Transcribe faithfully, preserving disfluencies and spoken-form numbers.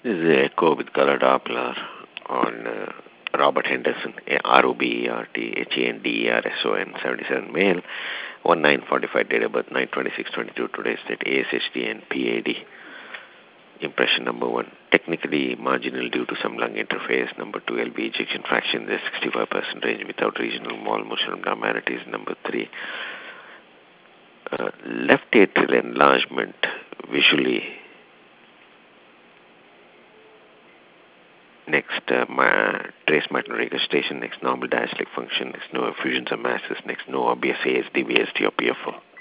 This is the Echo with color Doppler on uh, Robert Henderson, R O B E R T H E N D E R S O N, seventy-seven male, one nine forty-five date of birth, nine twenty-six twenty-two, today's date, A S H D and P A D. Impression number one, technically marginal due to some lung interface. Number two, L V ejection fraction, there's sixty-five percent range without regional wall motion abnormalities. Number three, uh, left atrial enlargement visually. Next, uh, ma- trace mitral regurgitation. Next, normal diastolic function. Next, no effusions or masses. Next, no obvious A S D, V S D, or P F O.